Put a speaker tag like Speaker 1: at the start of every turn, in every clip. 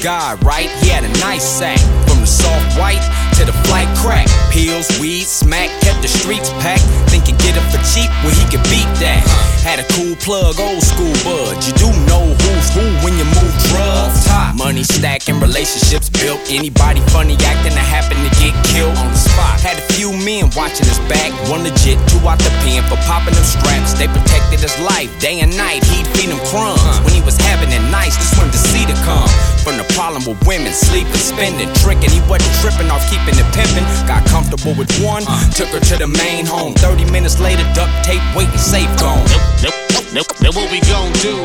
Speaker 1: God, right? He had a nice sack. From the soft white to the flight crack. Pills, weed, smack, kept the streets packed. Thinking get him for cheap, well he could beat that. Had a cool plug, old school bud. You do know who's who when you move drugs. Money stacking, relationships built. Anybody funny acting that happened to get killed on the spot. Had a few men watching his back. One legit, two out the pen for popping them straps. They protected his life, day and night. He'd feed them crumbs when he was having it nice. Just wanted to see the come from the problem with women, sleeping, spending, tricking. He wasn't tripping off keeping it pimping. Got comfortable with one, took her to the main home. 30 minutes later, duct tape, waiting, safe gone.
Speaker 2: Nope. Now what we gon' do?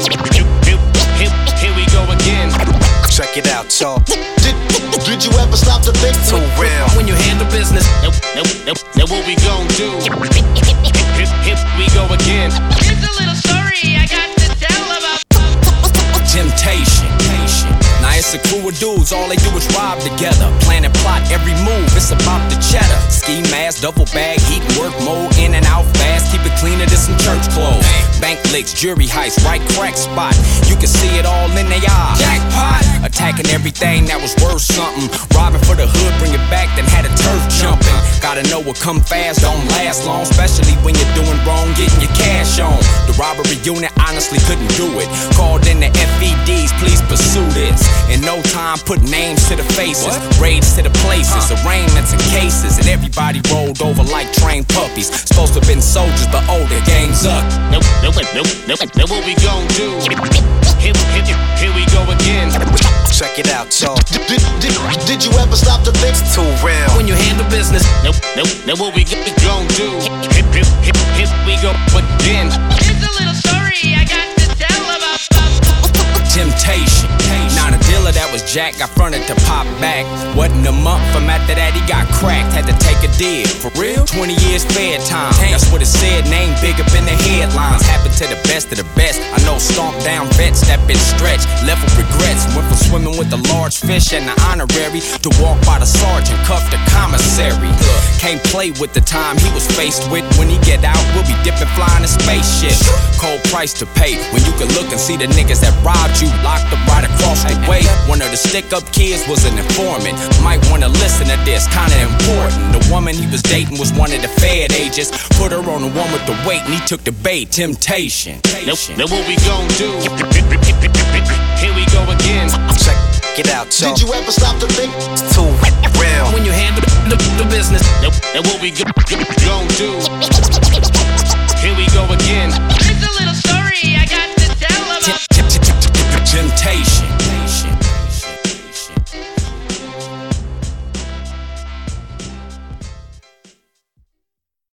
Speaker 2: Here we go again.
Speaker 3: Check it out, y'all.
Speaker 4: Did you ever stop to think?
Speaker 3: Too real.
Speaker 1: When you handle business.
Speaker 2: Now what we gon' do? Here we go again.
Speaker 5: Here's a little story I got to tell about
Speaker 1: Temptation. Now it's a crew of dudes, all they do is rob together. Plan and plot every move, it's about the cheddar. Ski mask, duffel bag, heat and work mode, in and out fast, keep it cleaner than some church clothes. Bank licks, jury heist, right crack spot. You can see it all in their eyes. Jackpot! Attacking everything that was worth something. Robbing for the hood, bring it back, then had a turf jumping. Gotta know what come fast, don't last long. Especially when you're doing wrong, getting your cash on. The robbery unit honestly couldn't do it. Called in the FEDs, please pursue this. In no time, put names to the faces, raids to the places, arraignments and cases, and everybody rolled over like trained puppies. Supposed to have been soldiers, but the game's up.
Speaker 2: Now what we gon' do? Here we go again.
Speaker 3: Check it out, y'all.
Speaker 4: Did you ever stop to think?
Speaker 3: Too real.
Speaker 1: When you handle business.
Speaker 2: Now what we gon' do? Here we go again.
Speaker 5: Here's a little story I got to tell about
Speaker 1: Temptation. Now the dealer that was Jack got fronted to pop back. Wasn't a month from after that he got cracked. Had to take a deal. For real? 20 years fair time. That's what it said. Name big up in the headlines. Happened to the best of the best. I know stomped down vets that been stretched. Left with regrets. Went from swimming with the large fish and the honorary to walk by the sergeant, cuffed the commissary. Can't play with the time he was faced with. When he get out, we'll be dipping flying in spaceship. Cold price to pay when you can look and see the niggas that robbed you locked up right across the way. One of the stick-up kids was an informant. Might wanna listen to this, kinda important. The woman he was dating was one of the Fed agents. Put her on the one with the weight and he took the bait. Temptation.
Speaker 2: Now what we gon' do? Here we go again.
Speaker 3: Check it out, y'all.
Speaker 4: Did you ever stop to think?
Speaker 3: Too real.
Speaker 1: When you handle the business.
Speaker 2: Now what we gon' do?